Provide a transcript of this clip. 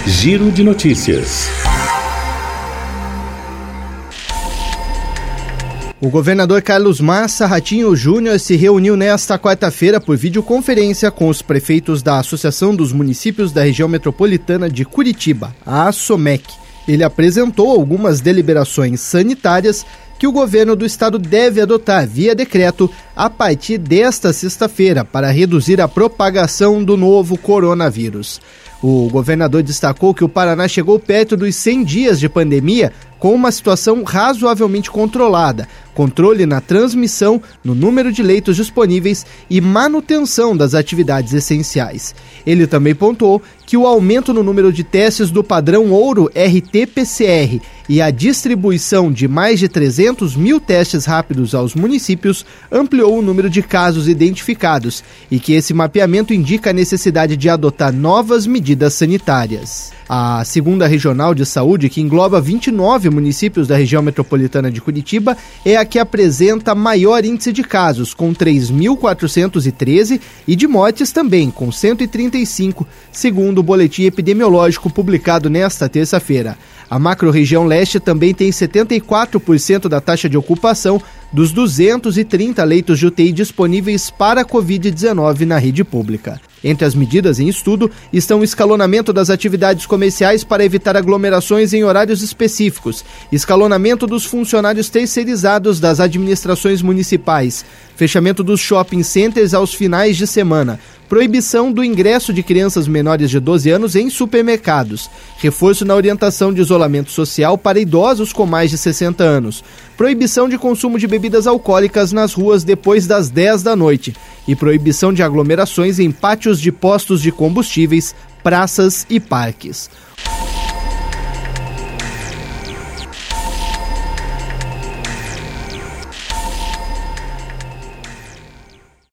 Giro de Notícias. O governador Carlos Massa Ratinho Júnior se reuniu nesta quarta-feira por videoconferência com os prefeitos da Associação dos Municípios da Região Metropolitana de Curitiba, a ASSOMEC. Ele apresentou algumas deliberações sanitárias que o governo do estado deve adotar via decreto a partir desta sexta-feira para reduzir a propagação do novo coronavírus. O governador destacou que o Paraná chegou perto dos 100 dias de pandemia com uma situação razoavelmente controlada, controle na transmissão, no número de leitos disponíveis e manutenção das atividades essenciais. Ele também pontuou que o aumento no número de testes do padrão ouro RT-PCR e a distribuição de mais de 300 mil testes rápidos aos municípios ampliou o número de casos identificados e que esse mapeamento indica a necessidade de adotar novas medidas sanitárias. A segunda regional de saúde, que engloba 29 municípios da região metropolitana de Curitiba, é a que apresenta maior índice de casos, com 3.413, e de mortes também, com 135, segundo o boletim epidemiológico publicado nesta terça-feira. A macro-região leste também tem 74% da taxa de ocupação dos 230 leitos de UTI disponíveis para a Covid-19 na rede pública. Entre as medidas em estudo estão o escalonamento das atividades comerciais para evitar aglomerações em horários específicos, escalonamento dos funcionários terceirizados das administrações municipais, fechamento dos shopping centers aos finais de semana, proibição do ingresso de crianças menores de 12 anos em supermercados, reforço na orientação de isolamento social para idosos com mais de 60 anos, proibição de consumo de bebidas alcoólicas nas ruas depois das 10 da noite e proibição de aglomerações em pátios de postos de combustíveis, praças e parques.